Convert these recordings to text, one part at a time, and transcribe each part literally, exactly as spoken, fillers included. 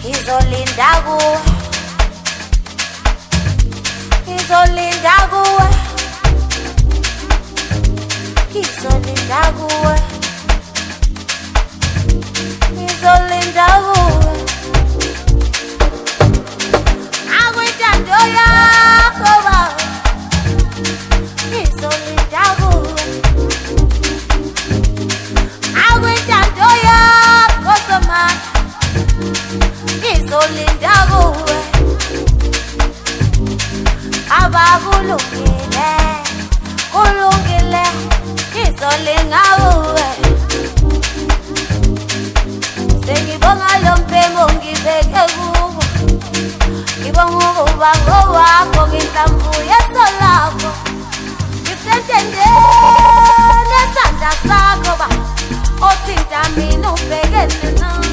Izolinda kuwe, izolinda kuwe, izolinda kuwe, izolinda kuwe. Akwintando yakho baba, izolinda kuwe. Akwintando yakho somani, izolinda kuwe. Abakulungile, kulungile, izolinda kuwe. Sengibonga lo mphengo ngibeke kuwe, ngibonga ukuba ngowakho ngihlambu yeso lakho. Ngisentendeni nesandla sakho ba, othinta mina ubhekene nami.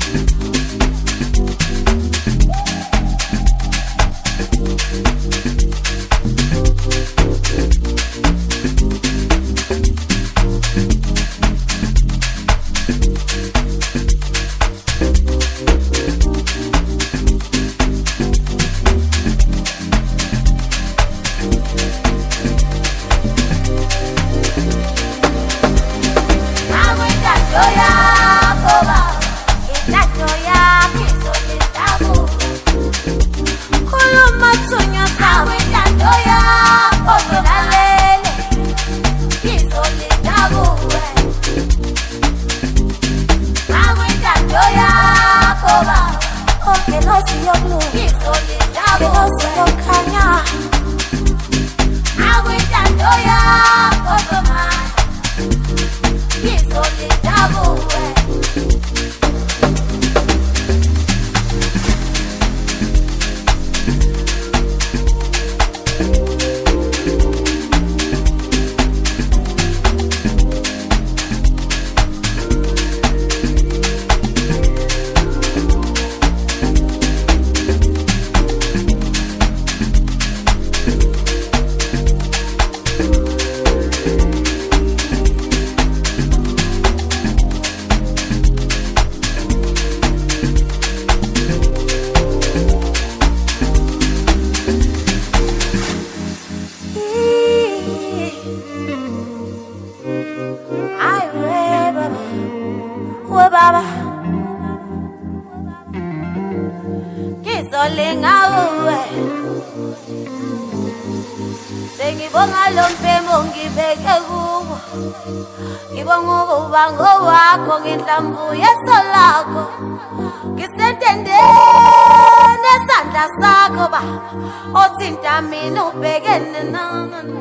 Sengibonga lo mphengo ngibeke kuwe, ngibonga ukuba ngowakho ngihlambu yeso lakho. Ngisentendeni nesandla sakho ba, othinta mina ubhekene nami.